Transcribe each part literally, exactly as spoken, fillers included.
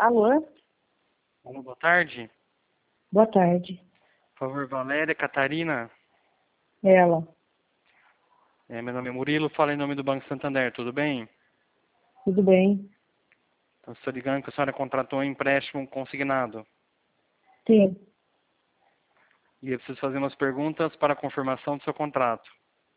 Alô? Alô, boa tarde. Boa tarde. Por favor, Valéria Catarina. Ela. É, meu nome é Murilo, falo em nome do Banco Santander, tudo bem? Tudo bem? Então, estou ligando que a senhora contratou um empréstimo consignado. Sim. E eu preciso fazer umas perguntas para a confirmação do seu contrato.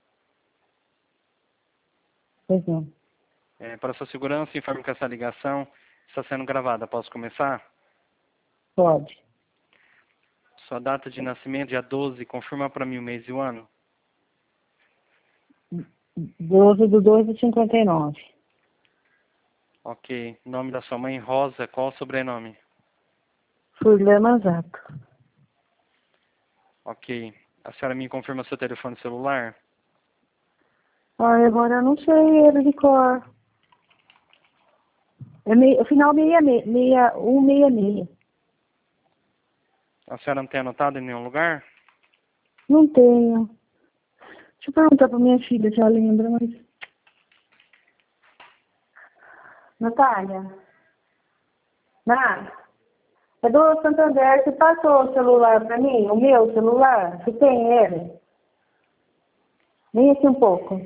Pois não. É, para sua segurança, informe que essa ligação está sendo gravada. Posso começar? Pode. Sua data de nascimento, dia doze, confirma para mim o mês e o ano. doze do dois de cinquenta e nove. Ok. Nome da sua mãe, Rosa. Qual o sobrenome? Furlan Mazato. Ok. A senhora me confirma seu telefone celular? Ai, agora eu não sei ele de cor. É meio, o final meia, meia, meia, um meia meia. A senhora não tem anotado em nenhum lugar? Não tenho. Deixa eu perguntar pra minha filha se ela lembra, mas... Natália? Nath? É do Santander, você passou o celular pra mim? O meu celular? Você tem ele? Vem aqui um pouco.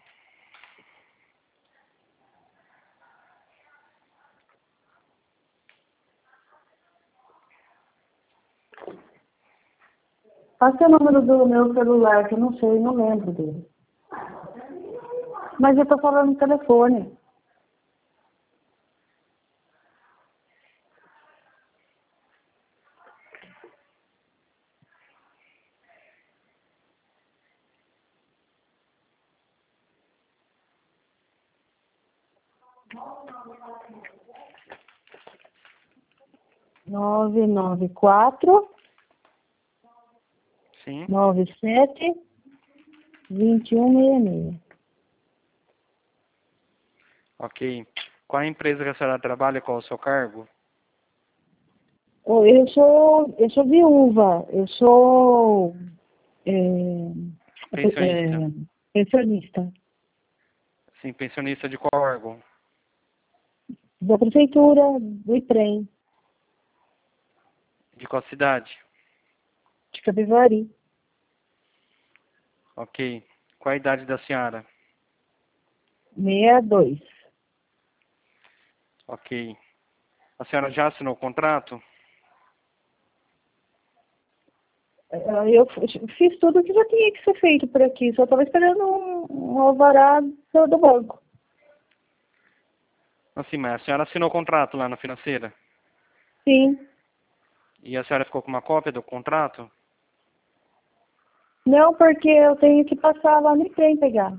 Passa o número do meu celular, que eu não sei, não lembro dele. Mas eu tô falando no telefone. nove nove quatro, Sim. nove sete, dois um seis seis. Ok. Qual a empresa que a senhora trabalha? Qual o seu cargo? Oh, eu sou, eu sou viúva, eu sou é, Pensionista. é, pensionista Sim, pensionista de qual órgão? da prefeitura do IPREM, De qual cidade? de Capivari. Ok. Qual a idade da senhora? sessenta e dois. Ok. A senhora já assinou o contrato? Eh, Eu fiz tudo o que já tinha que ser feito por aqui, só estava esperando um, um alvará do, do banco. Assim, mas a senhora assinou o contrato lá na financeira? Sim. E a senhora ficou com uma cópia do contrato? Não, porque eu tenho que passar lá no IPREM pegar.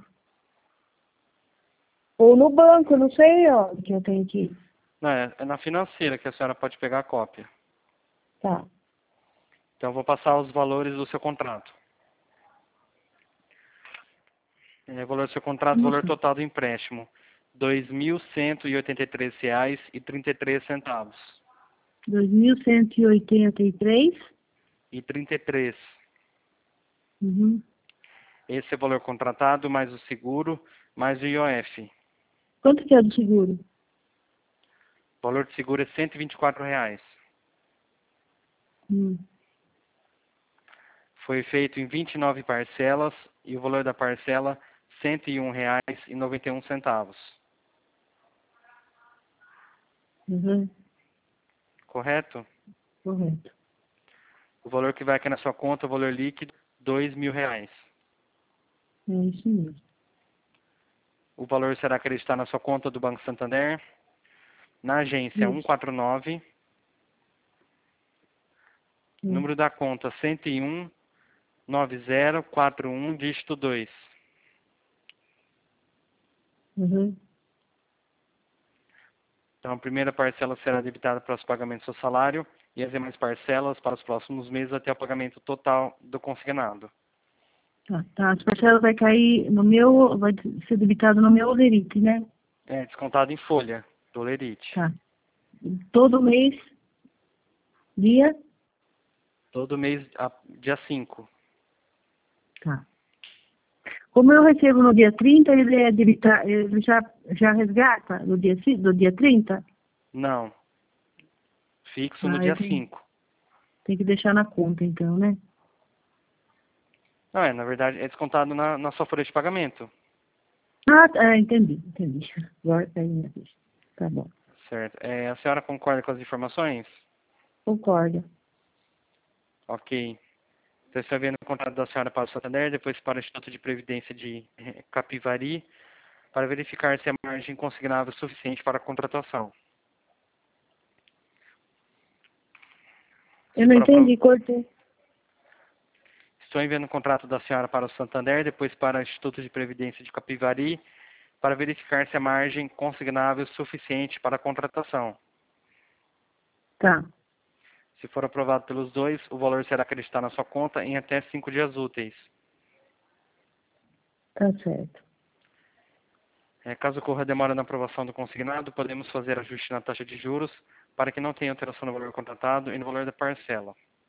Ou no banco, não sei onde que eu tenho que ir. Não, é, é na financeira que a senhora pode pegar a cópia. Tá. Então eu vou passar os valores do seu contrato. É, o valor do seu contrato, o valor Isso. total do empréstimo. dois mil cento e oitenta e três reais e trinta e três centavos. dois mil cento e oitenta e três. E trinta e três. Uhum. Esse é o valor contratado, mais o seguro, mais o I O F. Quanto que é do seguro? O valor de seguro é cento e vinte e quatro reais. Hum. Foi feito em vinte e nove parcelas e o valor da parcela cento e um reais e noventa e um centavos. Uhum. Correto? Correto. O valor que vai aqui na sua conta, o valor líquido, dois mil reais. É isso mesmo. O valor será acreditado na sua conta do Banco Santander, na agência cento e Isso. quarenta e nove, Hum. número da conta cento e um, nove zero quatro um, dígito dois. Uhum. Então, a primeira parcela será debitada para os pagamentos do seu salário e as demais parcelas para os próximos meses até o pagamento total do consignado. Tá, tá. As parcelas vai cair no meu, vai ser debitado no meu Olerite, né? É descontado em folha do Lerite. Tá. Todo mês, dia? Todo mês, a- dia cinco. Tá. Como eu recebo no dia trinta, ele é debitar, ele já, já resgata no dia, ci- do dia trinta? Não. fixo Ah, no dia tem, cinco. tem que deixar na conta, então, né? Não, é, na verdade, é descontado na, na sua folha de pagamento. Ah, tá, entendi, entendi. Agora tá aí minha vez. Tá bom. Certo. É, a senhora concorda com as informações? Concordo. Ok. Então, está vendo o contrato da senhora para o Santander, depois para o Instituto de Previdência de eh, Capivari, para verificar se a margem consignável é suficiente para a contratação. Eu Se não for aprov... entendi, cortei. Estou enviando o contrato da senhora para o Santander, depois para o Instituto de Previdência de Capivari, para verificar se a margem consignável é suficiente para a contratação. Tá, Se for aprovado pelos dois, o valor será acreditado na sua conta em até cinco dias úteis. tá certo. É, caso ocorra demora na aprovação do consignado, podemos fazer ajuste na taxa de juros para que não tenha alteração no valor contratado e no valor da parcela.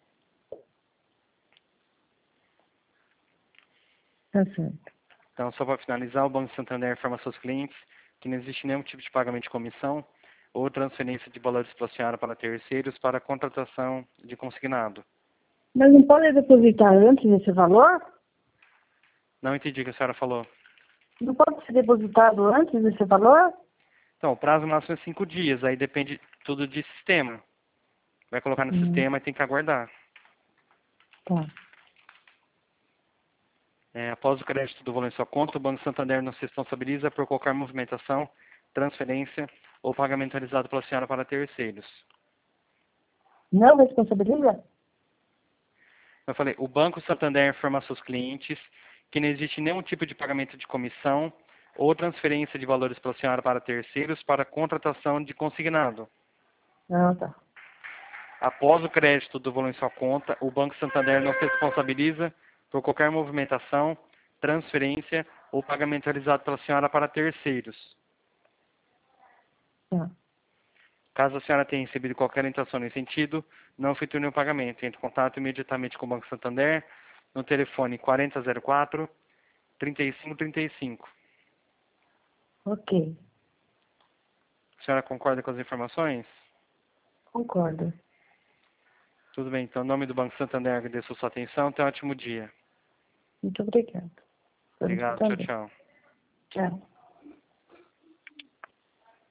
Tá certo. Então, só para finalizar, o Banco Santander informa aos seus clientes que não existe nenhum tipo de pagamento de comissão ou transferência de valores para a senhora para terceiros para a contratação de consignado. Mas não pode depositar antes desse valor? Não entendi o que a senhora falou. Não pode ser depositado antes desse valor? Então, o prazo máximo é cinco dias, aí depende tudo de sistema. Vai colocar no Hum, sistema e tem que aguardar. tá. É, após o crédito do valor em sua conta, o Banco Santander não se responsabiliza por qualquer movimentação, transferência ou pagamento realizado pela senhora para terceiros. Não responsabiliza? Eu falei, o Banco Santander informa aos seus clientes que não existe nenhum tipo de pagamento de comissão ou transferência de valores pela senhora para terceiros para contratação de consignado. Não, tá. Após o crédito do valor em sua conta, o Banco Santander não se responsabiliza por qualquer movimentação, transferência ou pagamento realizado pela senhora para terceiros. Tá. Caso a senhora tenha recebido qualquer orientação nesse sentido, não efetue nenhum pagamento. Entre em contato imediatamente com o Banco Santander no telefone quarenta zero quatro, trinta e cinco trinta e cinco. Ok. A senhora concorda com as informações? Concordo. Tudo bem, então, em nome do Banco Santander, agradeço a sua atenção. Tenha um ótimo dia. Muito obrigada. Para você Obrigado, tchau, também. tchau. Tchau.